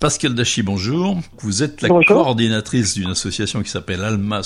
Pascal Dachy, bonjour. Vous êtes la coordinatrice d'une association qui s'appelle Alma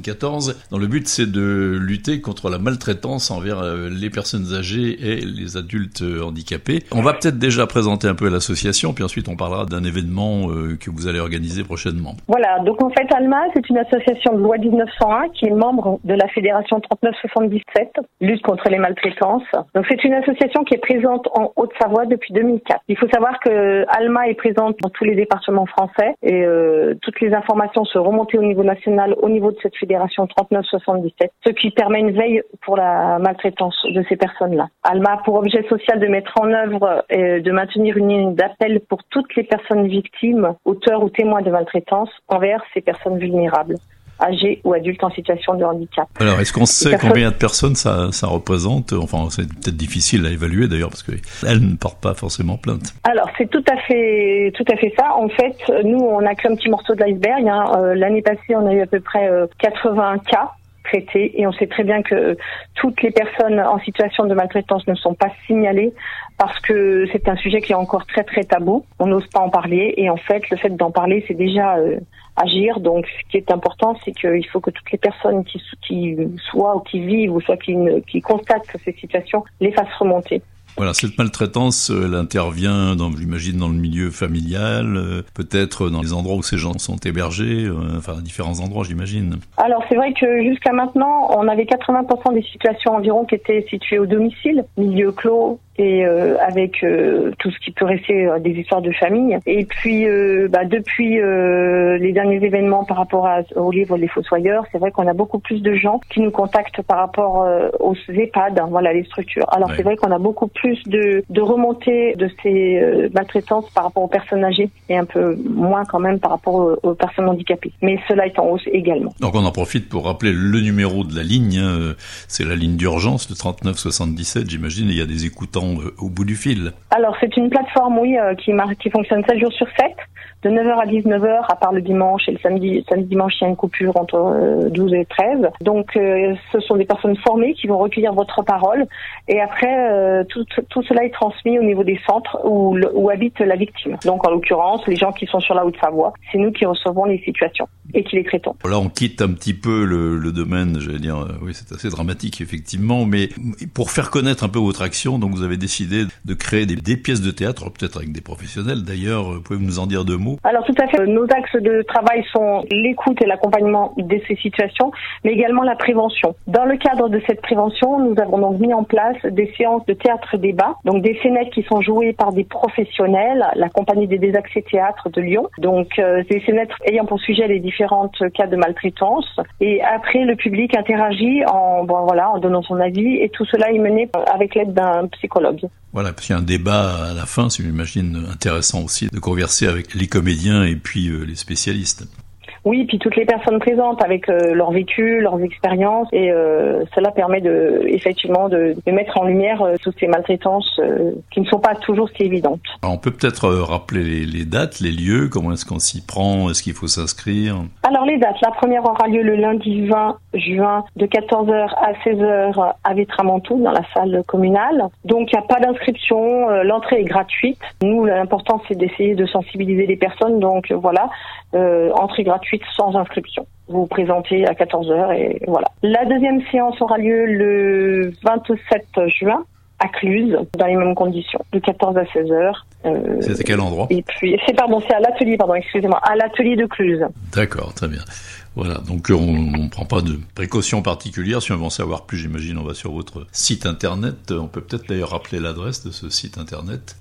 74, dont le but c'est de lutter contre la maltraitance envers les personnes âgées et les adultes handicapés. On va peut-être déjà présenter un peu l'association, puis ensuite on parlera d'un événement que vous allez organiser prochainement. Voilà, donc en fait Alma c'est une association de loi 1901 qui est membre de la fédération 3977, lutte contre les maltraitances. Donc c'est une association qui est présente en Haute-Savoie depuis 2004. Il faut savoir que Alma est présente dans tous les départements français et toutes les informations se remontent au niveau national, au niveau de cette fédération 3977, ce qui permet une veille pour la maltraitance de ces personnes-là. Alma a pour objet social de mettre en œuvre et de maintenir une ligne d'appel pour toutes les personnes victimes, auteurs ou témoins de maltraitance envers ces personnes vulnérables, âgés ou adultes en situation de handicap. Alors, est-ce qu'on sait combien de personnes ça représente? Enfin, c'est peut-être difficile à évaluer d'ailleurs, parce qu'elles ne portent pas forcément plainte. Alors, c'est tout à fait ça. En fait, nous, on n'a qu'un petit morceau de l'iceberg. L'année passée, on a eu à peu près 80 cas traités, et on sait très bien que toutes les personnes en situation de maltraitance ne sont pas signalées parce que c'est un sujet qui est encore très très tabou. On n'ose pas en parler, et en fait, le fait d'en parler, c'est déjà agir. Donc, ce qui est important, c'est qu'il faut que toutes les personnes qui soient ou qui vivent ou soit qui constatent ces situations les fassent remonter. Voilà, cette maltraitance, elle intervient, j'imagine, dans le milieu familial, peut-être dans les endroits où ces gens sont hébergés, à différents endroits, j'imagine. Alors, c'est vrai que jusqu'à maintenant, on avait 80% des situations environ qui étaient situées au domicile, milieu clos, et avec tout ce qui peut rester des histoires de famille. Et puis depuis les derniers événements par rapport au livre Les Fossoyeurs, c'est vrai qu'on a beaucoup plus de gens qui nous contactent par rapport aux EHPAD, les structures. Alors c'est vrai qu'on a beaucoup plus de remontées de ces maltraitances par rapport aux personnes âgées, et un peu moins quand même par rapport aux personnes handicapées. Mais cela est en hausse également. Donc on en profite pour rappeler le numéro de la ligne, c'est la ligne d'urgence, le 3977, j'imagine, et il y a des écoutants au bout du fil. Alors c'est une plateforme qui fonctionne 7 jours sur 7, de 9h à 19h, à part le dimanche et le samedi dimanche il y a une coupure entre 12 et 13. Donc ce sont des personnes formées qui vont recueillir votre parole, et après tout cela est transmis au niveau des centres où habite la victime. Donc en l'occurrence les gens qui sont sur la Haute-Savoie, c'est nous qui recevons les situations et qui les traitons. Là on quitte un petit peu le domaine, j'allais dire, oui c'est assez dramatique effectivement, mais pour faire connaître un peu votre action, donc vous avez décidé de créer des pièces de théâtre, peut-être avec des professionnels d'ailleurs, pouvez-vous nous en dire 2 mots? Alors tout à fait, nos axes de travail sont l'écoute et l'accompagnement de ces situations, mais également la prévention. Dans le cadre de cette prévention, nous avons donc mis en place des séances de théâtre-débat, donc des scénettes qui sont jouées par des professionnels, la compagnie des Désaccès Théâtre de Lyon, donc des scénettes ayant pour sujet les différents cas de maltraitance, et après le public interagit en donnant son avis, et tout cela est mené avec l'aide d'un psychologue. Voilà, parce qu'il y a un débat à la fin, c'est, j'imagine, intéressant aussi de converser avec les comédiens et puis les spécialistes. Oui, puis toutes les personnes présentes avec leur vécu, leurs expériences, et cela permet effectivement de mettre en lumière toutes ces maltraitances qui ne sont pas toujours si évidentes. Alors, on peut peut-être rappeler les dates, les lieux, comment est-ce qu'on s'y prend, est-ce qu'il faut s'inscrire? Alors les dates, la première aura lieu le lundi 20 juin de 14h à 16h à Vétramontou dans la salle communale. Donc il n'y a pas d'inscription, l'entrée est gratuite. Nous, l'important c'est d'essayer de sensibiliser les personnes, donc voilà, entrée gratuite sans inscription. Vous vous présentez à 14h et voilà. La deuxième séance aura lieu le 27 juin à Cluses, dans les mêmes conditions, de 14 à 16h. C'est à quel endroit? Et puis, c'est à l'atelier, à l'atelier de Cluses. D'accord, très bien. Voilà, donc on ne prend pas de précautions particulières. Si on veut en savoir plus, j'imagine, on va sur votre site internet. On peut peut-être d'ailleurs rappeler l'adresse de ce site internet.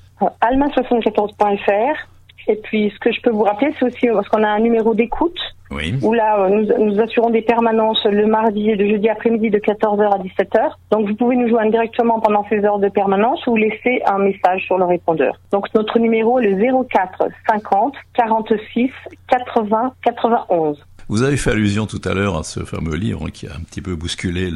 alma74.fr. Et puis, ce que je peux vous rappeler, c'est aussi parce qu'on a un numéro d'écoute. Oui. Où là, nous assurons des permanences le mardi et le jeudi après-midi de 14h à 17h. Donc, vous pouvez nous joindre directement pendant ces heures de permanence ou laisser un message sur le répondeur. Donc, notre numéro est le 04 50 46 80 91. Vous avez fait allusion tout à l'heure à ce fameux livre qui a un petit peu bousculé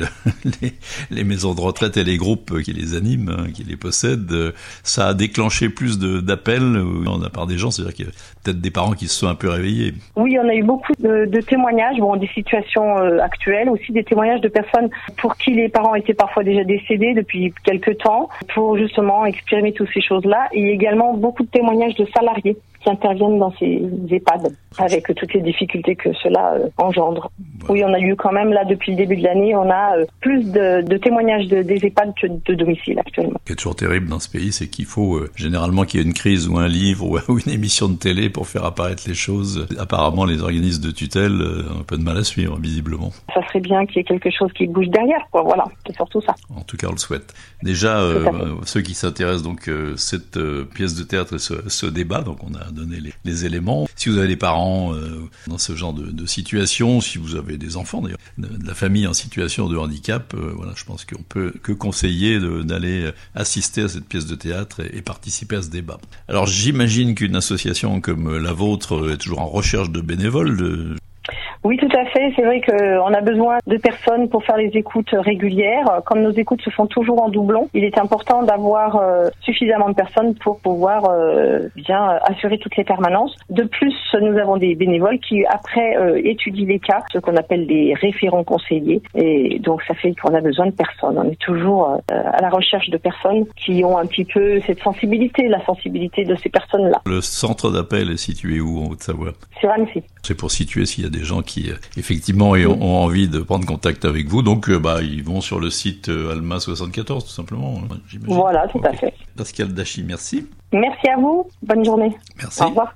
les maisons de retraite et les groupes qui les animent, qui les possèdent. Ça a déclenché plus d'appels de la part des gens, c'est-à-dire qu'il y a peut-être des parents qui se sont un peu réveillés. Oui, on a eu beaucoup de témoignages, des situations actuelles, aussi des témoignages de personnes pour qui les parents étaient parfois déjà décédés depuis quelque temps, pour justement exprimer toutes ces choses-là, et également beaucoup de témoignages de salariés qui interviennent dans ces EHPAD, avec toutes les difficultés que cela engendre. Voilà. Oui, on a eu quand même, là, depuis le début de l'année, on a plus de témoignages des EHPAD que de domicile actuellement. Ce qui est toujours terrible dans ce pays, c'est qu'il faut généralement qu'il y ait une crise ou un livre ou une émission de télé pour faire apparaître les choses. Apparemment, les organismes de tutelle ont un peu de mal à suivre, visiblement. Ça serait bien qu'il y ait quelque chose qui bouge derrière, quoi. Voilà, c'est surtout ça. En tout cas, on le souhaite. Déjà, ceux qui s'intéressent donc cette pièce de théâtre et ce débat, donc on a donné les éléments. Si vous avez des parents dans ce genre de situation, si vous avez des enfants d'ailleurs, de la famille en situation de handicap, voilà, je pense qu'on peut que conseiller d'aller assister à cette pièce de théâtre et participer à ce débat. Alors j'imagine qu'une association comme la vôtre est toujours en recherche de bénévoles. Oui, tout à fait. C'est vrai qu'on a besoin de personnes pour faire les écoutes régulières. Comme nos écoutes se font toujours en doublon, il est important d'avoir suffisamment de personnes pour pouvoir bien assurer toutes les permanences. De plus, nous avons des bénévoles qui, après, étudient les cas, ce qu'on appelle les référents conseillers. Et donc, ça fait qu'on a besoin de personnes. On est toujours à la recherche de personnes qui ont un petit peu cette sensibilité, la sensibilité de ces personnes-là. Le centre d'appel est situé où, en Haute-Savoie ? Sur Annecy. C'est pour situer s'il y a des gens qui effectivement ont envie de prendre contact avec vous, donc ils vont sur le site Alma 74 tout simplement, j'imagine. Voilà, tout à fait. Pascal Dachy, merci. Merci à vous, bonne journée. Merci. Au revoir.